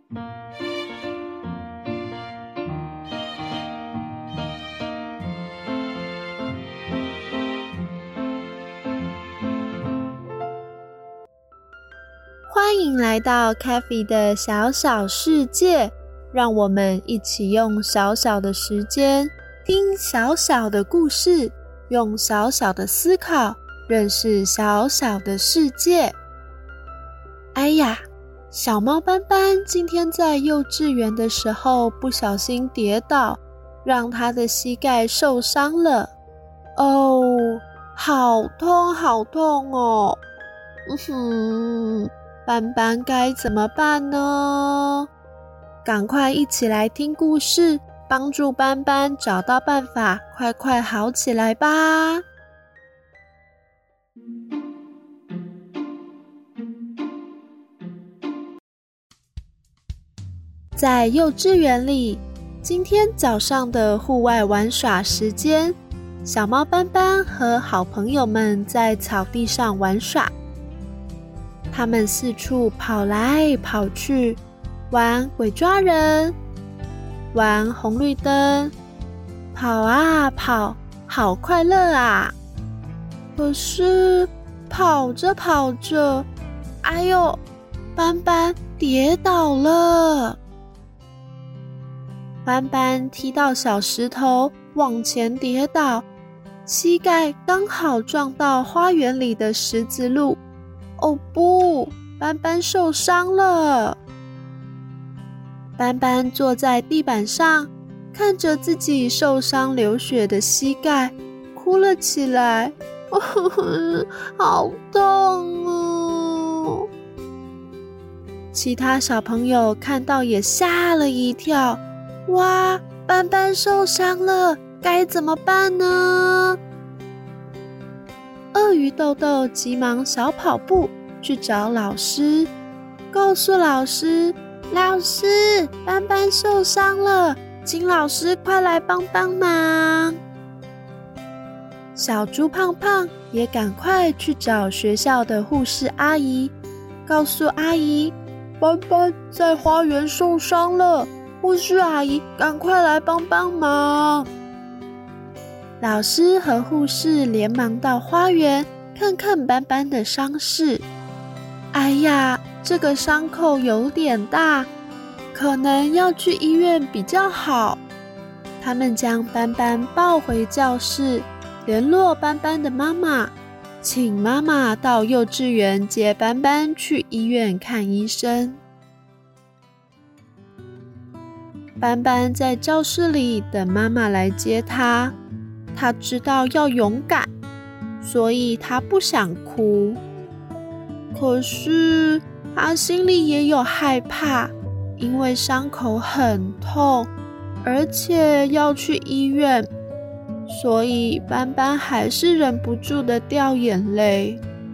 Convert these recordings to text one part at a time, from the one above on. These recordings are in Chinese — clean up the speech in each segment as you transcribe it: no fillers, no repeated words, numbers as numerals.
欢迎来到 Kathy 的小小世界，让我们一起用小小的时间听小小的故事，用小小的思考认识小小的世界。哎呀，小猫斑斑今天在幼稚园的时候不小心跌倒，让它的膝盖受伤了。哦，好痛好痛哦。斑斑该怎么办呢？赶快一起来听故事，帮助斑斑找到办法，快快好起来吧！在幼稚园里，今天早上的户外玩耍时间，小猫斑斑和好朋友们在草地上玩耍。他们四处跑来跑去，玩鬼抓人，玩红绿灯，跑啊跑，好快乐啊！可是跑着跑着，哎呦，斑斑跌倒了。斑斑踢到小石头，往前跌倒，膝盖刚好撞到花园里的石子路。哦不，斑斑受伤了。斑斑坐在地板上，看着自己受伤流血的膝盖，哭了起来。好痛哦！其他小朋友看到也吓了一跳。哇，斑斑受伤了，该怎么办呢？鳄鱼豆豆急忙小跑步去找老师，告诉老师，老师，斑斑受伤了，请老师快来帮帮忙。小猪胖胖也赶快去找学校的护士阿姨，告诉阿姨，斑斑在花园受伤了，护士阿姨赶快来帮帮忙。老师和护士连忙到花园看看斑斑的伤势。哎呀，这个伤口有点大，可能要去医院比较好。他们将斑斑抱回教室，联络斑斑的妈妈，请妈妈到幼稚园接斑斑去医院看医生。斑斑在教室里等妈妈来接他，他知道要勇敢，所以他不想哭。可是他心里也有害怕，因为伤口很痛，而且要去医院，所以斑斑还是忍不住的掉眼泪。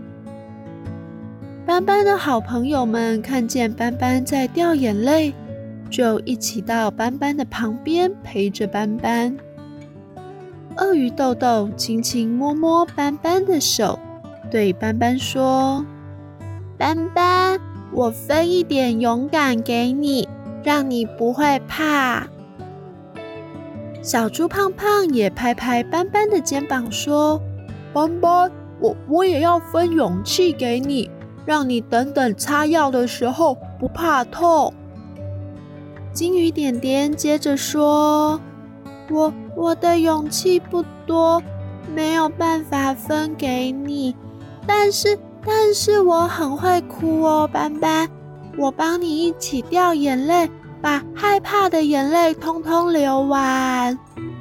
斑斑的好朋友们看见斑斑在掉眼泪，就一起到斑斑的旁边陪着斑斑。鳄鱼豆豆轻轻摸摸斑斑的手，对斑斑说，斑斑，我分一点勇敢给你，让你不会怕。小猪胖胖也拍拍斑斑的肩膀说，斑斑，我也要分勇气给你，让你等等擦药的时候不怕痛。金鱼点点接着说，我的勇气不多，没有办法分给你，但是我很会哭哦，斑斑，我帮你一起掉眼泪，把害怕的眼泪通通流完。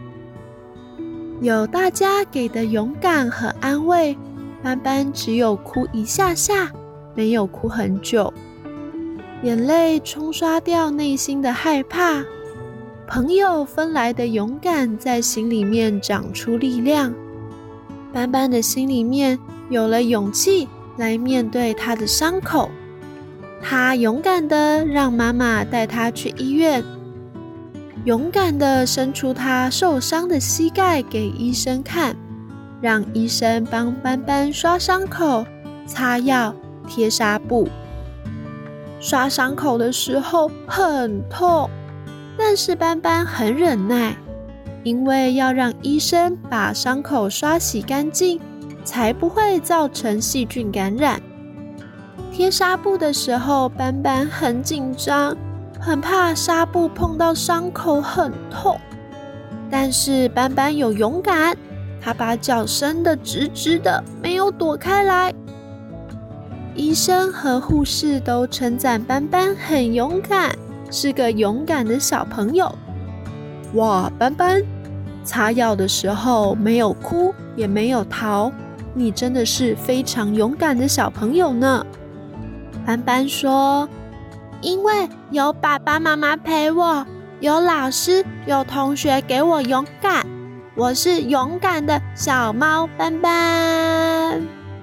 有大家给的勇敢和安慰，斑斑只有哭一下下，没有哭很久。眼泪冲刷掉内心的害怕，朋友分来的勇敢在心里面长出力量。斑斑的心里面有了勇气来面对他的伤口，他勇敢地让妈妈带他去医院，勇敢地伸出他受伤的膝盖给医生看，让医生帮斑斑刷伤口、擦药、贴纱布。 刷伤口的时候很痛，但是斑斑很忍耐，因为要让医生把伤口刷洗干净，才不会造成细菌感染。贴纱布的时候，斑斑很紧张，很怕纱布碰到伤口很痛。但是斑斑有勇敢，他把脚伸得直直的，没有躲开来。医生和护士都称赞斑斑很勇敢，是个勇敢的小朋友。哇，斑斑，擦药的时候没有哭，也没有逃，你真的是非常勇敢的小朋友呢。斑斑说，因为有爸爸妈妈陪我，有老师，有同学给我勇敢，我是勇敢的小猫斑斑。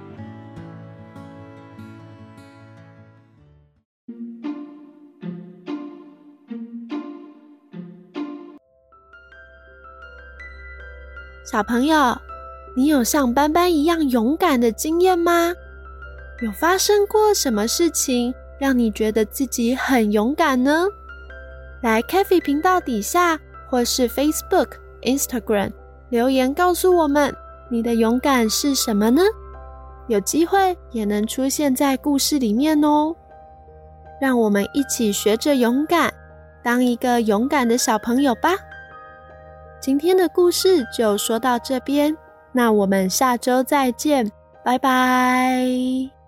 小朋友，你有像斑斑一样勇敢的经验吗？有发生过什么事情让你觉得自己很勇敢呢？来 Cafe 频道底下或是 Facebook、Instagram 留言告诉我们你的勇敢是什么呢？有机会也能出现在故事里面哦。让我们一起学着勇敢，当一个勇敢的小朋友吧。今天的故事就说到这边，那我们下周再见，拜拜。